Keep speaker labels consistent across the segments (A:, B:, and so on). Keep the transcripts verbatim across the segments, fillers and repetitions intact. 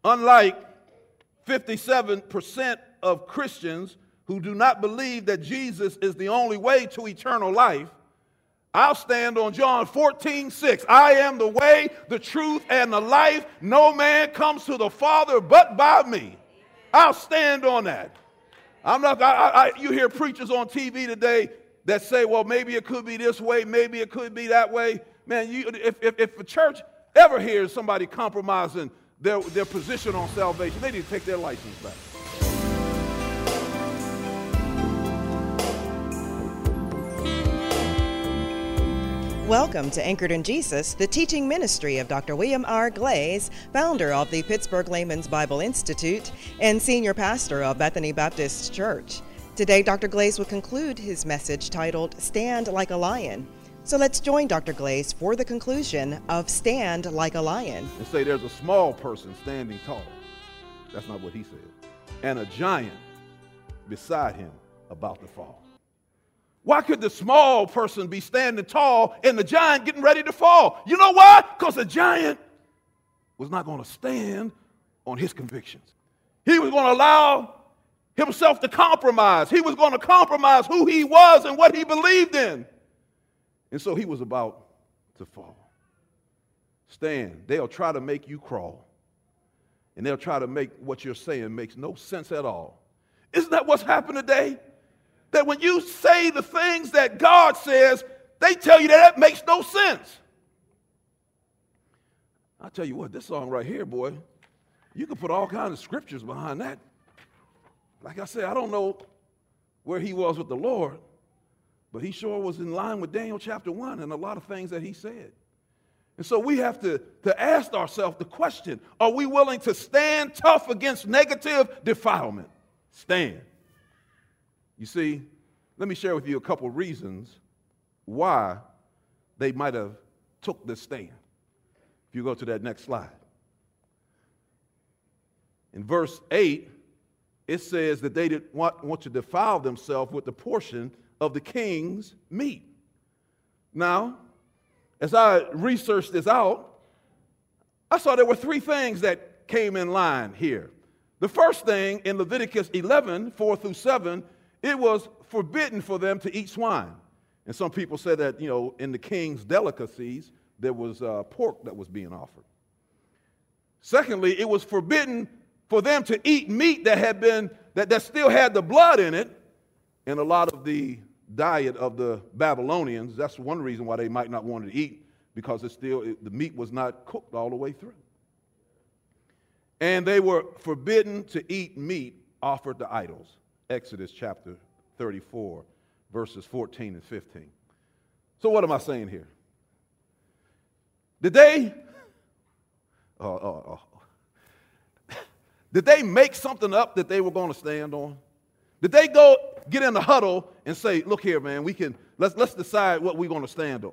A: Unlike fifty-seven percent of Christians who do not believe that Jesus is the only way to eternal life, I'll stand on John fourteen six. I am the way, the truth, and the life. No man comes to the Father but by me. I'll stand on that. I'm not. I, I, you hear preachers on T V today that say, "Well, maybe it could be this way, maybe it could be that way." Man, you, if if, if a church ever hears somebody compromising their their position on salvation, they need to take their license back.
B: Welcome to Anchored in Jesus, the teaching ministry of Doctor William R. Glaze, founder of the Pittsburgh Layman's Bible Institute and senior pastor of Bethany Baptist Church. Today, Doctor Glaze will conclude his message titled, Stand Like a Lion. So let's join Doctor Glaze for the conclusion of Stand Like a Lion.
A: And say there's a small person standing tall. That's not what he said. And a giant beside him about to fall. Why could the small person be standing tall and the giant getting ready to fall? You know why? Because the giant was not going to stand on his convictions. He was going to allow himself to compromise. He was going to compromise who he was and what he believed in. And so he was about to fall. Stand. They'll try to make you crawl. And they'll try to make what you're saying makes no sense at all. Isn't that what's happened today? That when you say the things that God says, they tell you that that makes no sense. I'll tell you what, this song right here, boy, you can put all kinds of scriptures behind that. Like I said, I don't know where he was with the Lord, but he sure was in line with Daniel chapter one and a lot of things that he said. And so we have to, to ask ourselves the question, are we willing to stand tough against negative defilement? Stand. You see, let me share with you a couple of reasons why they might have took this stand. If you go to that next slide. In verse eight, it says that they didn't want, want to defile themselves with the portion of the king's meat. Now, as I researched this out, I saw there were three things that came in line here. The first thing in Leviticus eleven, four through seven, it was forbidden for them to eat swine. And some people said that, you know, in the king's delicacies, there was uh, pork that was being offered. Secondly, it was forbidden for them to eat meat that had been, that, that still had the blood in it. And a lot of the diet of the Babylonians, that's one reason why they might not want to eat, because it's still, it, the meat was not cooked all the way through. And they were forbidden to eat meat offered to idols. Exodus chapter thirty-four, verses fourteen and fifteen. So what am I saying here? Did they, oh, oh, oh. Did they make something up that they were going to stand on? Did they go get in the huddle and say, look here, man, we can, let's, let's decide what we're going to stand on?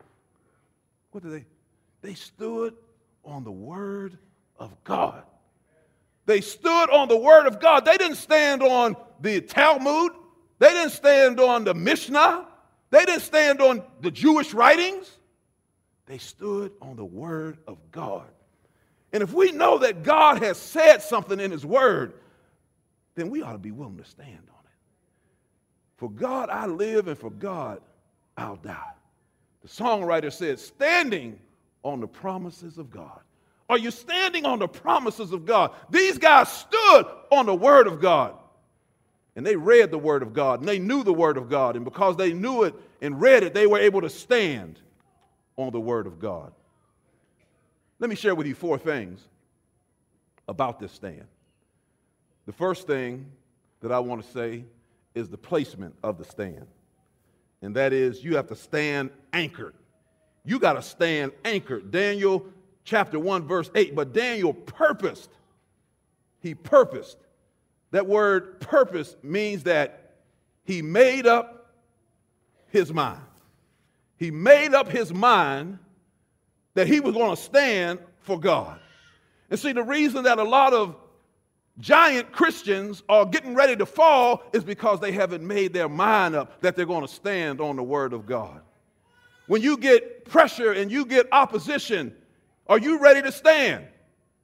A: What did they? They stood on the word of God. They stood on the word of God. They didn't stand on the Talmud. They didn't stand on the Mishnah. They didn't stand on the Jewish writings. They stood on the word of God. And if we know that God has said something in his word, then we ought to be willing to stand on it. For God I live, and for God I'll die. The songwriter said, standing on the promises of God. Are you standing on the promises of God? These guys stood on the word of God. And they read the word of God, and they knew the word of God. And because they knew it and read it, they were able to stand on the word of God. Let me share with you four things about this stand. The first thing that I want to say is the placement of the stand. And that is, you have to stand anchored. You got to stand anchored. Daniel chapter one, verse eight, but Daniel purposed. He purposed. That word purpose means that he made up his mind. He made up his mind that he was going to stand for God. And see, the reason that a lot of giant Christians are getting ready to fall is because they haven't made their mind up that they're going to stand on the word of God. When you get pressure and you get opposition, are you ready to stand?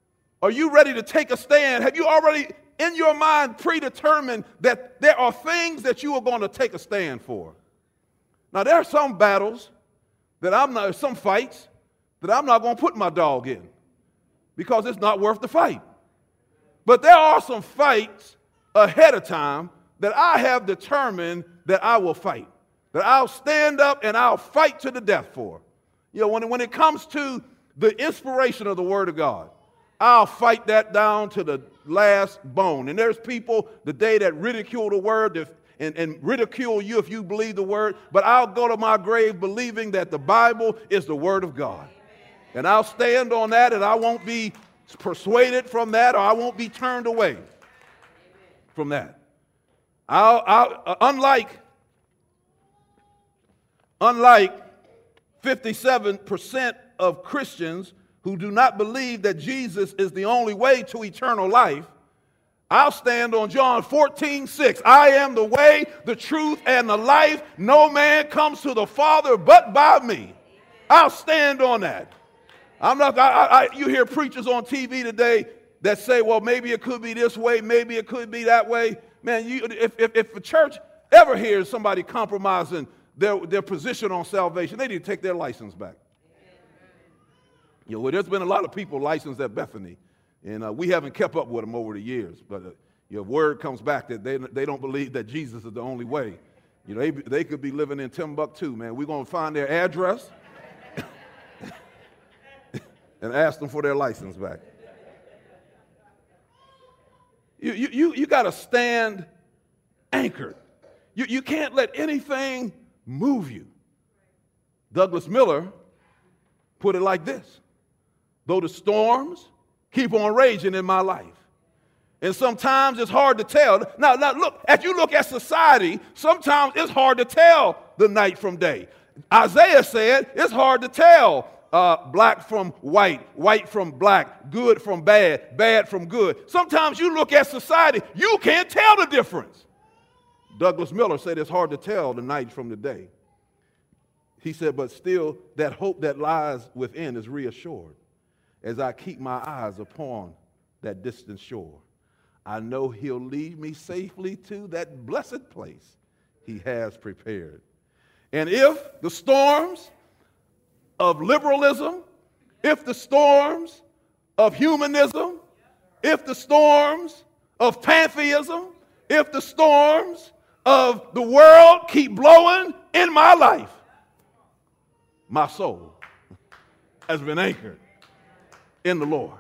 A: Are you ready to take a stand? Have you already in your mind predetermined that there are things that you are going to take a stand for? Now, there are some battles that I'm not, some fights that I'm not going to put my dog in because it's not worth the fight. But there are some fights ahead of time that I have determined that I will fight, that I'll stand up and I'll fight to the death for. You know, when, when it comes to the inspiration of the Word of God, I'll fight that down to the last bone. And there's people today that ridicule the Word if, and, and ridicule you if you believe the Word, but I'll go to my grave believing that the Bible is the Word of God. And I'll stand on that, and I won't be persuaded from that, or I won't be turned away from that. I'll, I'll uh, unlike, unlike fifty-seven percent of Christians who do not believe that Jesus is the only way to eternal life, I'll stand on John fourteen six. I am the way, the truth, and the life. No man comes to the Father but by me. I'll stand on that. I'm not. I, I, you hear preachers on T V today that say, "Well, maybe it could be this way, maybe it could be that way." Man, you, if if, if the church ever hears somebody compromising their their position on salvation, they need to take their license back. You know, well, there's been a lot of people licensed at Bethany, and uh, we haven't kept up with them over the years. But uh, your word comes back that they they don't believe that Jesus is the only way. You know, they they could be living in Timbuktu, man. We're gonna find their address and ask them for their license back. You you you, you got to stand anchored. You you can't let anything move you. Douglas Miller put it like this: though the storms keep on raging in my life, and sometimes it's hard to tell. Now, now look, as you look at society, sometimes it's hard to tell the night from day. Isaiah said it's hard to tell uh, black from white, white from black, good from bad, bad from good. Sometimes you look at society, you can't tell the difference. Douglas Miller said it's hard to tell the night from the day. He said, but still, that hope that lies within is reassured as I keep my eyes upon that distant shore. I know he'll lead me safely to that blessed place he has prepared. And if the storms of liberalism, if the storms of humanism, if the storms of pantheism, if the storms of the world keep blowing in my life, my soul has been anchored in the Lord.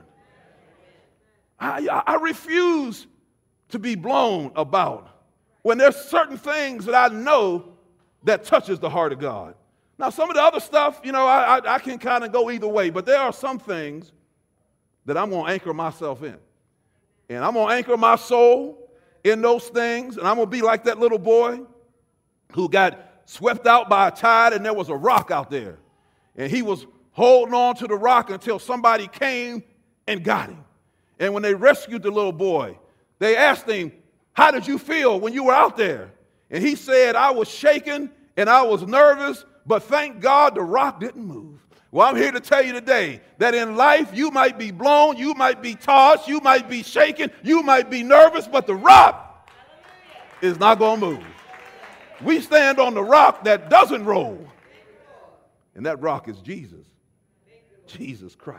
A: I, I refuse to be blown about when there's certain things that I know that touches the heart of God. Now, some of the other stuff, you know, I, I, I can kind of go either way, but there are some things that I'm going to anchor myself in. And I'm going to anchor my soul in those things, and I'm going to be like that little boy who got swept out by a tide, and there was a rock out there. And he was holding on to the rock until somebody came and got him. And when they rescued the little boy, they asked him, how did you feel when you were out there? And he said, I was shaken and I was nervous, but thank God the rock didn't move. Well, I'm here to tell you today that in life you might be blown, you might be tossed, you might be shaken, you might be nervous, but the rock is not going to move. We stand on the rock that doesn't roll. And that rock is Jesus. Jesus Christ.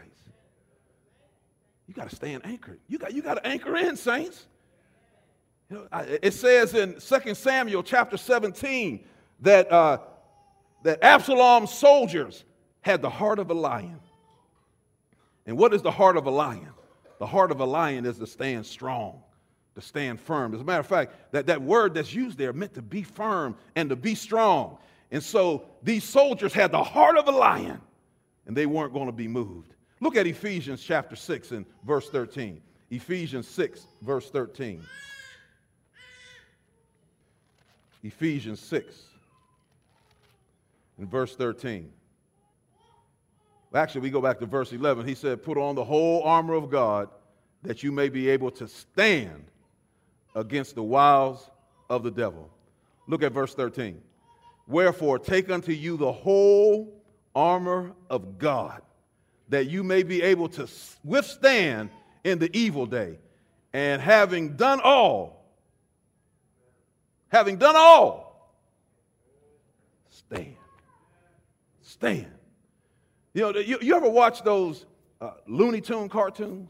A: You got to stand anchored. You got, you got to anchor in, saints. You know, it says in Second Samuel chapter seventeen that, uh, that Absalom's soldiers had the heart of a lion. And what is the heart of a lion? The heart of a lion is to stand strong, to stand firm. As a matter of fact, that, that word that's used there meant to be firm and to be strong. And so these soldiers had the heart of a lion, and they weren't going to be moved. Look at Ephesians chapter six and verse thirteen. Ephesians six, verse thirteen. Ephesians six and verse thirteen. Actually, we go back to verse eleven. He said, put on the whole armor of God that you may be able to stand against the wiles of the devil. Look at verse thirteen. Wherefore, take unto you the whole armor of God, that you may be able to withstand in the evil day. And having done all, having done all, stand. Stand. You know, you, you ever watch those uh, Looney Tune cartoons?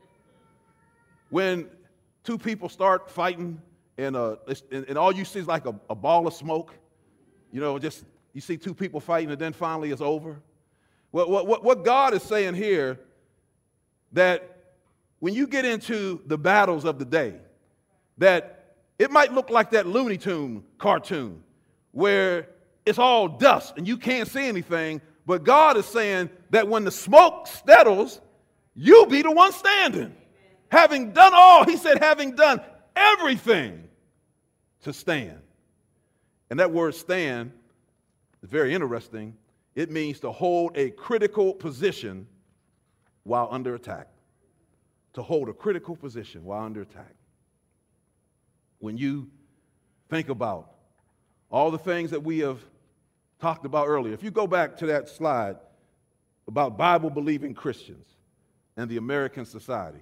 A: When two people start fighting and, uh, and, and all you see is like a, a ball of smoke. You know, just you see two people fighting and then finally it's over. Well, what, what God is saying here, that when you get into the battles of the day, that it might look like that Looney Tune cartoon where it's all dust and you can't see anything, but God is saying that when the smoke settles, you'll be the one standing. Having done all, he said, having done everything to stand. And that word stand is very interesting. It means to hold a critical position while under attack. To hold a critical position while under attack. When you think about all the things that we have talked about earlier, if you go back to that slide about Bible-believing Christians and the American society,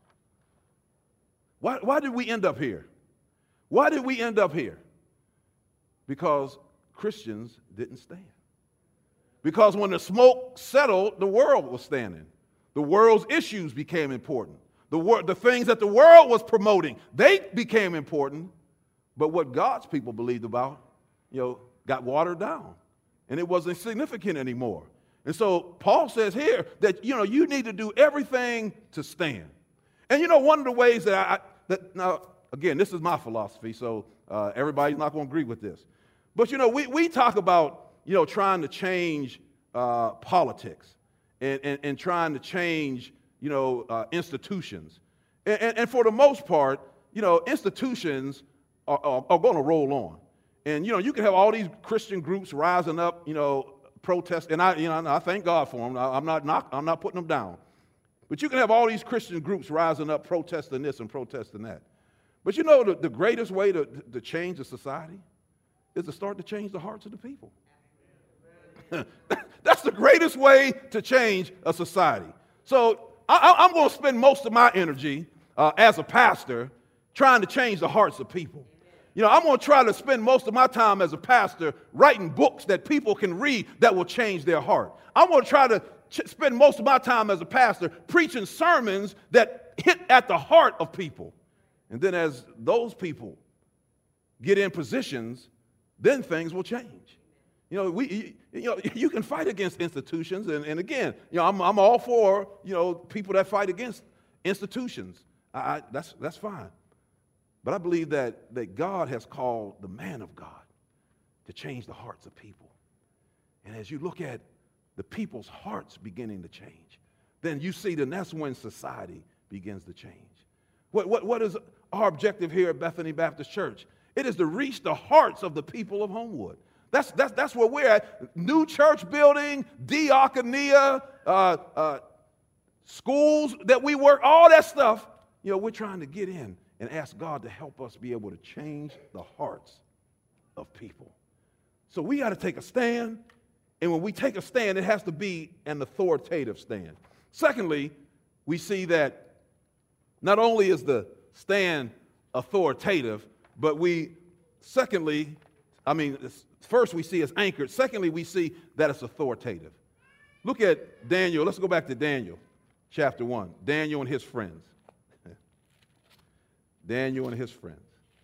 A: why, why did we end up here? Why did we end up here? Because Christians didn't stand. Because when the smoke settled, the world was standing. The world's issues became important. The, wor- the things that the world was promoting, they became important. But what God's people believed about, you know, got watered down. And it wasn't significant anymore. And so Paul says here that, you know, you need to do everything to stand. And, you know, one of the ways that I, that now, again, this is my philosophy, so uh, everybody's not going to agree with this. But, you know, we, we talk about, you know, trying to change uh, politics and, and, and trying to change, you know, uh, institutions. And, and, and for the most part, you know, institutions are, are, are going to roll on. And, you know, you can have all these Christian groups rising up, you know, protest. And I, you know, I thank God for them. I'm not, not, I'm not putting them down. But you can have all these Christian groups rising up, protesting this and protesting that. But you know, the, the greatest way to, to change a society is to start to change the hearts of the people. That's the greatest way to change a society. So I, I'm going to spend most of my energy uh, as a pastor trying to change the hearts of people. You know, I'm going to try to spend most of my time as a pastor writing books that people can read that will change their heart. I'm going to try to ch- spend most of my time as a pastor preaching sermons that hit at the heart of people. And then as those people get in positions, then things will change. You know, we, you know, you can fight against institutions. And, and again, you know, I'm, I'm all for, you know, people that fight against institutions. I, I, that's, that's fine. But I believe that, that God has called the man of God to change the hearts of people. And as you look at the people's hearts beginning to change, then you see that that's when society begins to change. What, what, what is our objective here at Bethany Baptist Church? It is to reach the hearts of the people of Homewood. That's, that's, that's where we're at. New church building, diaconia, uh, uh, schools that we work, all that stuff, you know, we're trying to get in and ask God to help us be able to change the hearts of people. So we got to take a stand, and when we take a stand, it has to be an authoritative stand. Secondly, we see that not only is the stand authoritative, but we, secondly, I mean, first we see it's anchored. Secondly, we see that it's authoritative. Look at Daniel. Let's go back to Daniel, chapter one. Daniel and his friends. Daniel and his friends.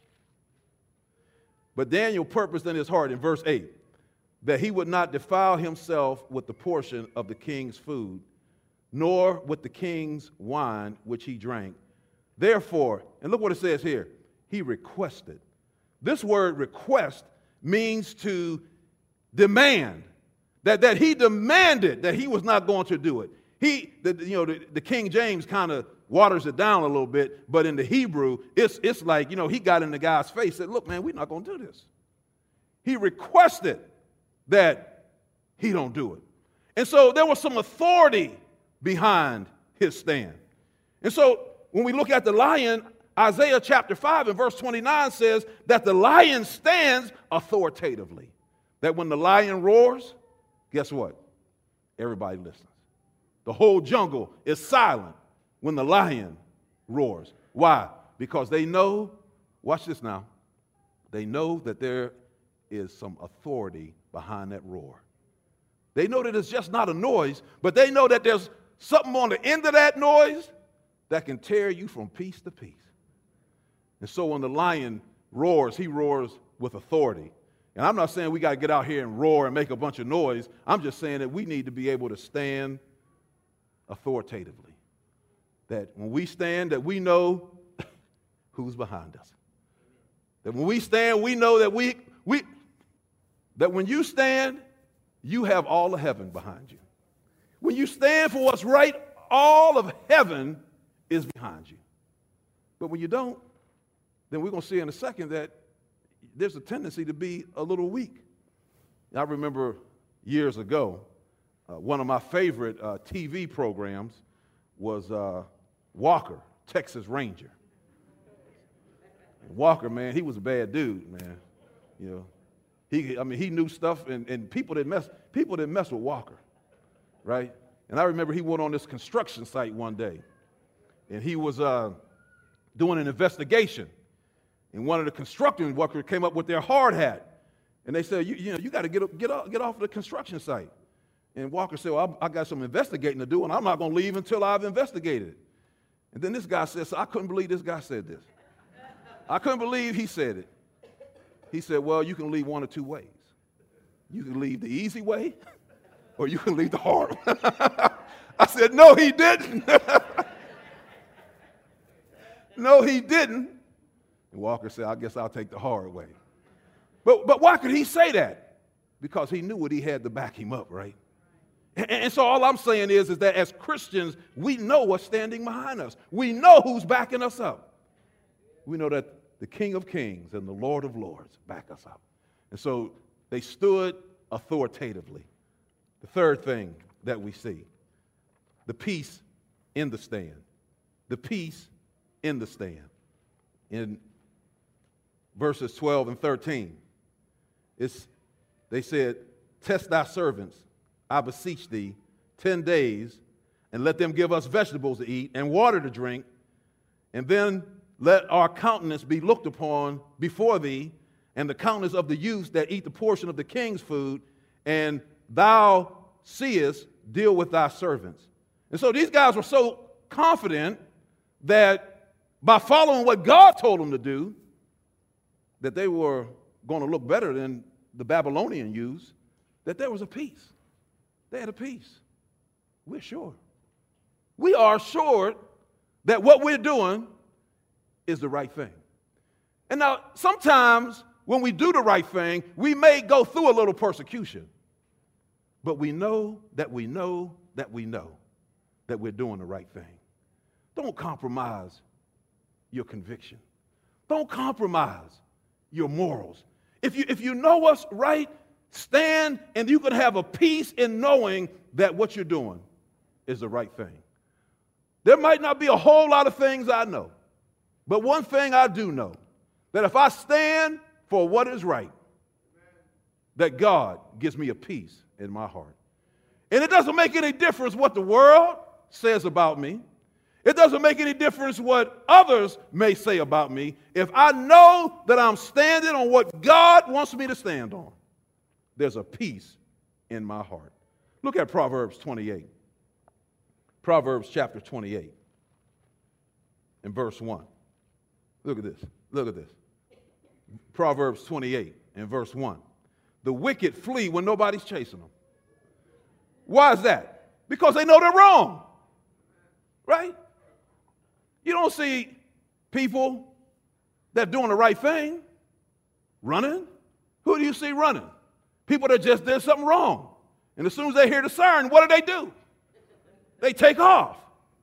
A: But Daniel purposed in his heart, in verse eight, that he would not defile himself with the portion of the king's food, nor with the king's wine which he drank. Therefore, and look what it says here, he requested. This word request means to demand, that, that he demanded that he was not going to do it. He, the, you know, the, the King James kind of waters it down a little bit, but in the Hebrew, it's, it's like, you know, he got in the guy's face and said, look, man, we're not going to do this. He requested that he don't do it. And so there was some authority behind his stand. And so when we look at the lion, Isaiah chapter five and verse twenty-nine says that the lion stands authoritatively. That when the lion roars, guess what? Everybody listens. The whole jungle is silent when the lion roars. Why? Because they know, watch this now, they know that there is some authority behind that roar. They know that it's just not a noise, but they know that there's something on the end of that noise that can tear you from piece to piece. And so when the lion roars, he roars with authority. And I'm not saying we got to get out here and roar and make a bunch of noise. I'm just saying that we need to be able to stand authoritatively. That when we stand, that we know who's behind us. That when we stand, we know that we, we that when you stand, you have all of heaven behind you. When you stand for what's right, all of heaven is behind you. But when you don't, then we're going to see in a second that there's a tendency to be a little weak. I remember years ago, uh, one of my favorite uh, T V programs was uh, Walker, Texas Ranger. And Walker, man, he was a bad dude, man. You know, he, I mean, he knew stuff, and, and people didn't mess, people didn't mess with Walker, right? And I remember he went on this construction site one day, and he was uh, doing an investigation. And one of the construction workers came up with their hard hat, and they said, "You, you know, you got to get up, get off, get off the construction site." And Walker said, "Well, I, I got some investigating to do, and I'm not going to leave until I've investigated it." And then this guy said, "So I couldn't believe this guy said this. I couldn't believe he said it." He said, "Well, you can leave one or two ways. You can leave the easy way, or you can leave the hard one." I said, "No, he didn't." No, he didn't. And Walker said, "I guess I'll take the hard way." But, but why could he say that? Because he knew what he had to back him up, right? And, and so all I'm saying is, is that as Christians, we know what's standing behind us. We know who's backing us up. We know that the King of Kings and the Lord of Lords back us up. And so they stood authoritatively. The third thing that we see, the peace in the stand. The peace in the stand. In verses twelve and thirteen, it's, they said, "Test thy servants, I beseech thee, ten days, and let them give us vegetables to eat and water to drink, and then let our countenance be looked upon before thee, and the countenance of the youths that eat the portion of the king's food, and thou seest, deal with thy servants." And so these guys were so confident that by following what God told them to do, that they were going to look better than the Babylonian youths, that there was a peace. They had a peace. We're sure. We are sure that what we're doing is the right thing. And now, sometimes when we do the right thing, we may go through a little persecution. But we know that we know that we know that we're doing the right thing. Don't compromise your conviction. Don't compromise your morals. If you, if you know what's right, stand, and you can have a peace in knowing that what you're doing is the right thing. There might not be a whole lot of things I know, but one thing I do know, that if I stand for what is right, that God gives me a peace in my heart. And it doesn't make any difference what the world says about me. It doesn't make any difference what others may say about me. If I know that I'm standing on what God wants me to stand on, there's a peace in my heart. Look at Proverbs twenty-eight. Proverbs chapter twenty-eight and verse one. Look at this. Look at this. Proverbs twenty-eight and verse one. The wicked flee when nobody's chasing them. Why is that? Because they know they're wrong. Right? You don't see people that are doing the right thing running. Who do you see running? People that just did something wrong. And as soon as they hear the siren, what do they do? They take off.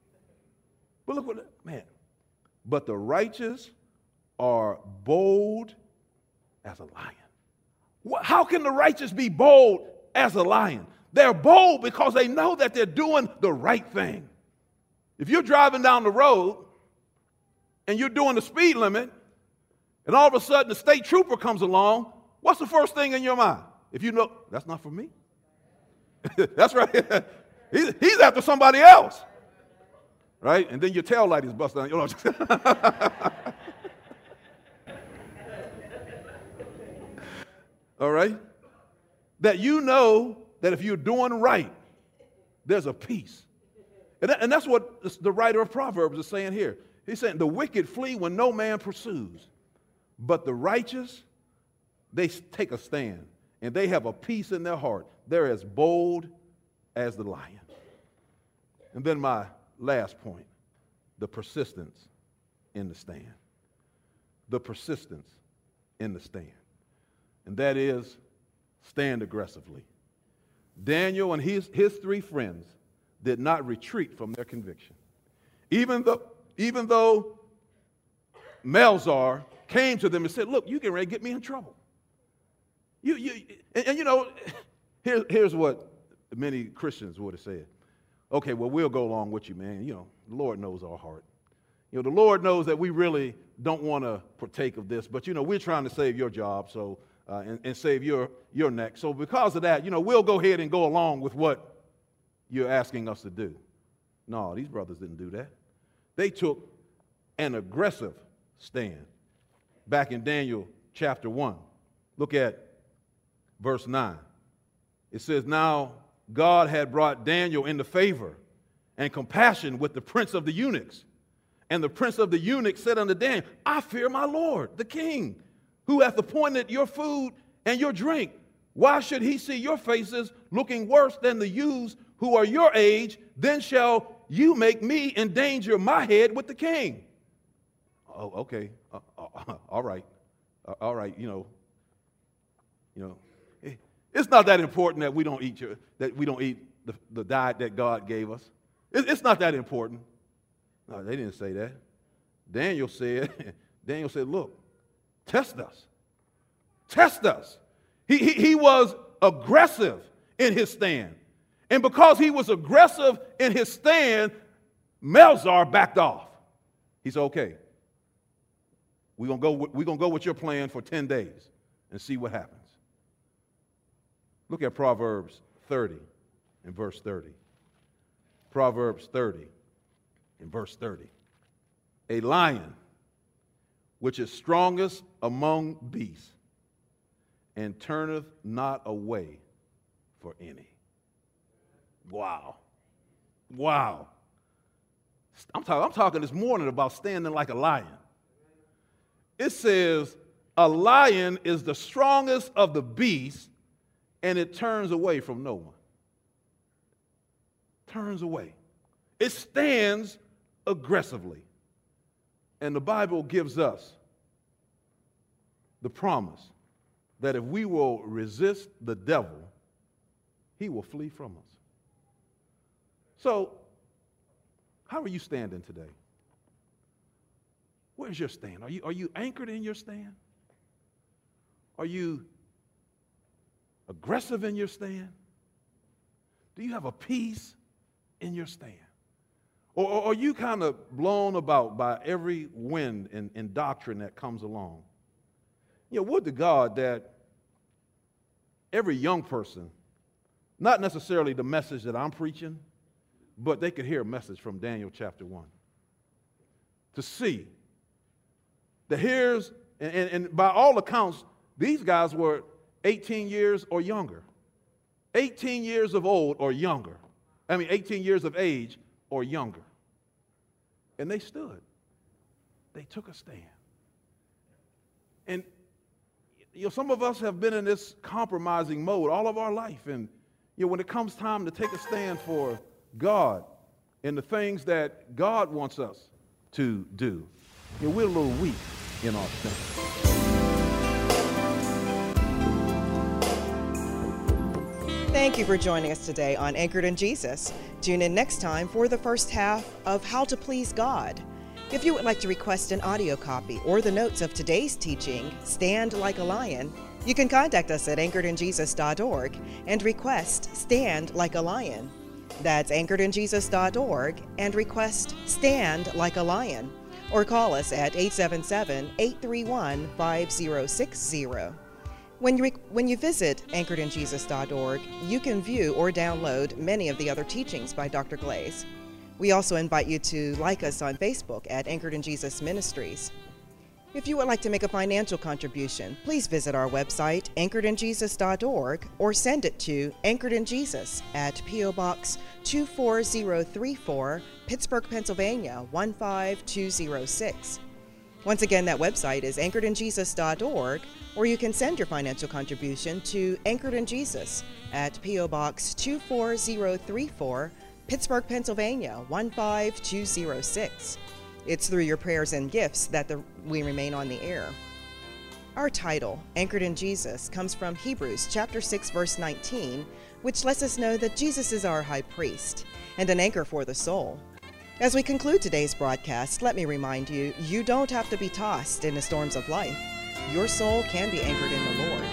A: But look what, man. But the righteous are bold as a lion. How can the righteous be bold as a lion? They're bold because they know that they're doing the right thing. If you're driving down the road and you're doing the speed limit, and all of a sudden the state trooper comes along, what's the first thing in your mind? If you know, that's not for me. That's right. He's after somebody else. right? And then your tail light is busted on. You know. All right? That you know that if you're doing right, there's a peace. And, that, and that's what the writer of Proverbs is saying here. He's saying the wicked flee when no man pursues, but the righteous, they take a stand, and they have a peace in their heart. They're as bold as the lion. And then my last point, the persistence in the stand. The persistence in the stand. And that is, stand aggressively. Daniel and his, his three friends did not retreat from their conviction. Even though, even though Melzar came to them and said, look, you get ready to get me in trouble. You, you, and, and you know, here, here's what many Christians would have said. Okay, well, we'll go along with you, man. You know, the Lord knows our heart. You know, the Lord knows that we really don't want to partake of this, but, you know, we're trying to save your job so uh, and, and save your, your neck. So because of that, you know, we'll go ahead and go along with what you're asking us to do. No, these brothers didn't do that. They took an aggressive stand. Back in Daniel chapter one, look at verse nine. It says, now God had brought Daniel into favor and compassion with the prince of the eunuchs. And the prince of the eunuchs said unto Daniel, I fear my Lord, the king, who hath appointed your food and your drink. Why should he see your faces looking worse than the youths who are your age? Then shall you make me endanger my head with the king. Oh, okay. Uh, uh, all right. Uh, all right. You know, you know, it, it's not that important that we don't eat your, that we don't eat the, the diet that God gave us. It, it's not that important. No, they didn't say that. Daniel said, Daniel said, look, test us. Test us. He, he, he was aggressive in his stand. And because he was aggressive in his stand, Melzar backed off. He said, okay, we're going to go, we're going to go with your plan for ten days and see what happens. Look at Proverbs thirty and verse thirty. Proverbs thirty and verse thirty. A lion, which is strongest among beasts, and turneth not away for any. Wow. Wow. I'm, talk, I'm talking this morning about standing like a lion. It says a lion is the strongest of the beasts, and it turns away from no one. Turns away. It stands aggressively. And the Bible gives us the promise that if we will resist the devil, he will flee from us. So, how are you standing today? Where's your stand? Are you, are you anchored in your stand? Are you aggressive in your stand? Do you have a peace in your stand? Or, or are you kind of blown about by every wind and, and doctrine that comes along? You know, would to God that every young person, not necessarily the message that I'm preaching, but they could hear a message from Daniel chapter one. To see that here's, and, and, and by all accounts, these guys were eighteen years or younger. eighteen years of old or younger. I mean, eighteen years of age or younger. And they stood. They took a stand. And you know, some of us have been in this compromising mode all of our life. And you know, when it comes time to take a stand for God and the things that God wants us to do, you know, we're a little weak in our stand.
B: Thank you for joining us today on Anchored in Jesus. Tune in next time for the first half of How to Please God. If you would like to request an audio copy or the notes of today's teaching, Stand Like a Lion, you can contact us at anchored in jesus dot org and request Stand Like a Lion. That's anchored in jesus dot org and request Stand Like a Lion. Or call us at eight seven seven, eight three one, five zero six zero. When you, when you visit anchored in jesus dot org, you can view or download many of the other teachings by Doctor Glaze. We also invite you to like us on Facebook at Anchored in Jesus Ministries. If you would like to make a financial contribution, please visit our website, anchored in jesus dot org, or send it to Anchored in Jesus at P O Box two four zero three four, Pittsburgh, Pennsylvania one five two zero six. Once again, that website is anchored in jesus dot org, or you can send your financial contribution to Anchored in Jesus at P O Box two four zero three four, Pittsburgh, Pennsylvania one five two zero six. It's through your prayers and gifts that the, we remain on the air. Our title, Anchored in Jesus, comes from Hebrews chapter six, verse nineteen, which lets us know that Jesus is our high priest and an anchor for the soul. As we conclude today's broadcast, let me remind you, you don't have to be tossed in the storms of life. Your soul can be anchored in the Lord.